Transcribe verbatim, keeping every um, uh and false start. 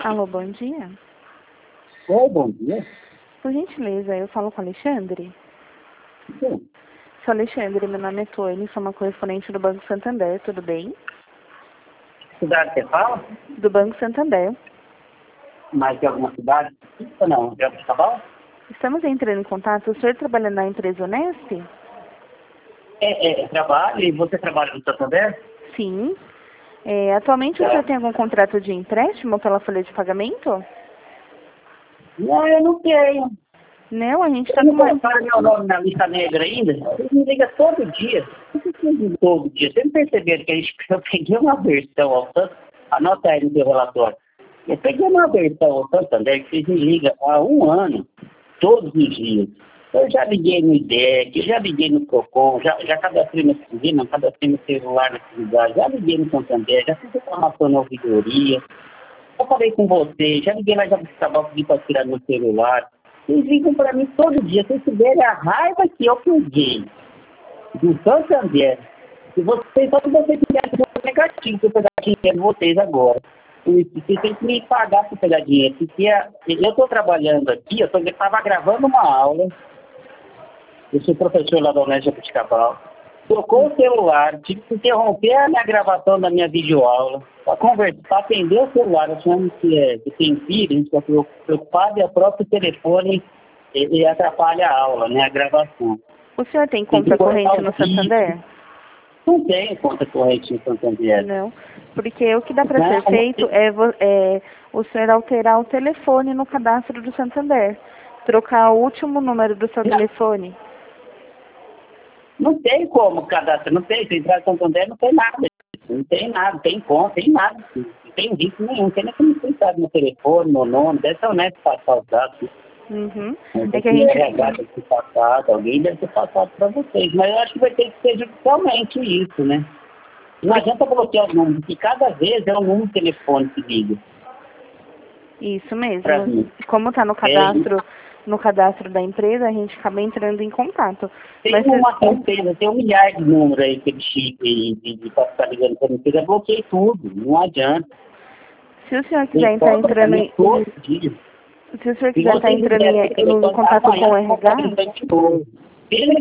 Alô, bom dia. Oi, bom dia. Por gentileza, eu falo com o Alexandre. Sim. Sou Alexandre, meu nome é Tony, sou uma correspondente do Banco Santander, tudo bem? Cidade você fala? Do Banco Santander. Mais de alguma cidade? Ou não? De Jabuticabal? Estamos entrando em contato, o senhor trabalha na empresa Honeste? É, é, trabalho. E você trabalha no Santander? Sim. É, atualmente o É. senhor tem algum contrato de empréstimo pela folha de pagamento? Não, eu não tenho. Não, a gente está Vocês com não uma... colocaram meu nome na lista negra ainda? Vocês me ligam todo dia. Por que vocês me ligam todo dia? Vocês não perceberam que a gente, eu peguei uma versão ao Santander? Anota aí no seu relatório. Eu peguei uma versão ao Santander que vocês me ligam há um ano, todos os dias. Eu já liguei no I D E C, já liguei no Procon, já, já cadastrei no não cadastrei no celular nesse lugar, já liguei no Santander, já fiz reclamação na ouvidoria. Eu falei com você, já liguei lá, já estava pedindo para tirar meu celular. Eles ligam para mim todo dia. Se vocês tiverem a raiva que eu peguei do Santander, se vocês, só se vocês tivessem um negativo para eu pegar dinheiro de vocês agora. E vocês têm que me pagar para pegar dinheiro. Porque eu estou trabalhando aqui, eu estava gravando uma aula. Eu sou professor lá da Honeste Jabuticabal. Tocou o celular, tive que interromper a minha gravação da minha videoaula para conversar, para atender o celular, achando que, é, que tem filho, a gente está preocupado e a próprio telefone ele atrapalha a aula, né, a gravação. O senhor tem Tem que conta cortar corrente o no vídeo. Santander? Não tem conta corrente no Santander. Não, porque o que dá para Não, ser não feito tem. é, vo- é o senhor alterar o telefone no cadastro do Santander. Trocar o último número do seu Não, telefone. não tem como cadastro, não tem. Se entrar no Santander, não tem nada. Não tem nada, não tem conta, tem nada. Não tem risco nenhum. Não tem nem como pensar no telefone, no nome. Deve ser honesto passar os dados. Uhum. É que a Porque gente... R H deve ter passado, alguém deve ter passado para vocês. Mas eu acho que vai ter que ser judicialmente isso, né? Não adianta bloquear o número, porque cada vez é um número de telefone que liga Isso para mesmo. mim. Como está no É, cadastro, no cadastro da empresa, a gente acaba entrando em contato. tem Mas uma se, certeza, tem um milhar de números aí que ele chica e de, de, de ficar ligando para mim. Eu bloqueei tudo, não adianta. se o senhor quiser Tem estar foto para entrando mim em... todo dia. Se o senhor Se quiser estar vocês entrando quiserem em, ter em telefone contato com amanhã, o eu vou R H... fazer de novo.